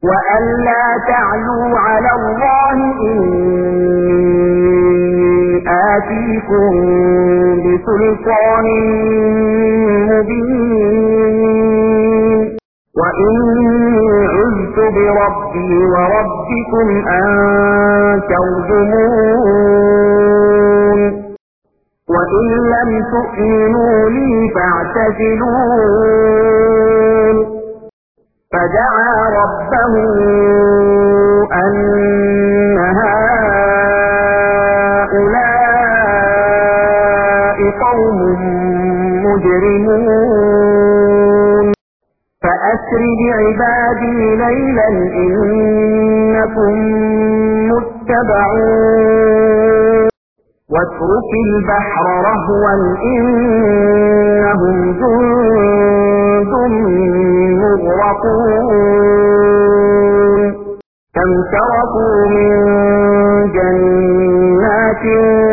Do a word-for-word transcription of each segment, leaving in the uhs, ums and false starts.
وألا تعلوا على الله إني آتيكم بسلطان مبين وإني عذت بربي وربكم أن ترجمون وإن لم تؤمنوا لي فاعتزلون فدعا ربه أن هؤلاء قوم مجرمون فأسر بعبادي ليلا إنكم متبعون واترك البحر رهوا إنهم جند مغرقون كم تركوا من جنات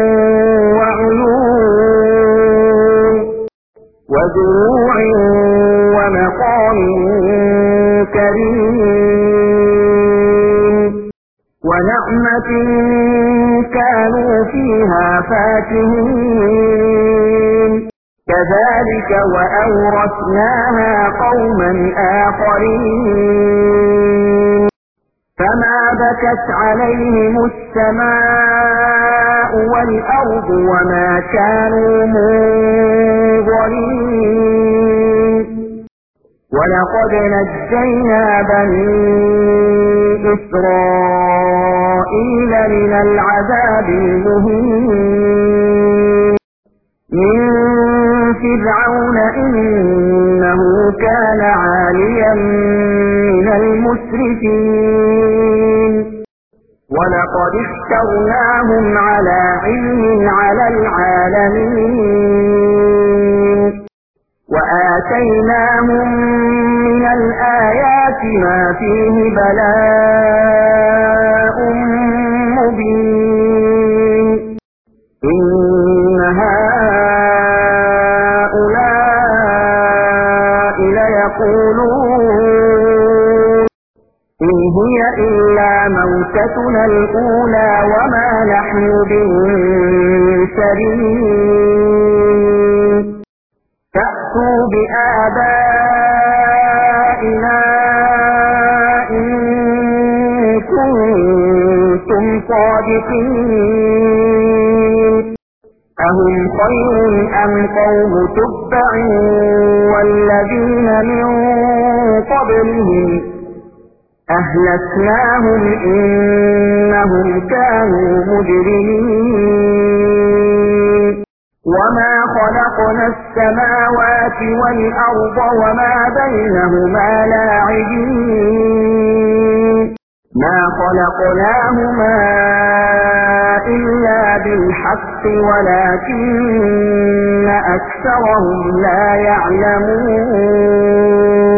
وعيون وزروع ومقام كريم ونعمة كانوا فيها فاكهين كذلك وأورثناها قوما آخرين فما بكت عليهم السماء والأرض وما كانوا منظرين ولقد نجينا بني إسرائيل من العذاب المهين من فرعون إنه كان عاليا من المسرفين ولقد اخترناهم على علم على العالمين وآتيناهم من الآيات ما فيه بلاء مبين إن هؤلاء ليقولون إن هي إلا موتتنا الأولى وما نحن بمنشرين فأتوا بآبائنا إن كنتم صادقين أهم خير أم قوم تبع والذين من قبلهم أهلكناهم إنهم كانوا مجرمين وما خلقنا السماوات والأرض وما بينهما لاعبين ما خلقناهما إلا بالحق ولكن أكثرهم لا يعلمون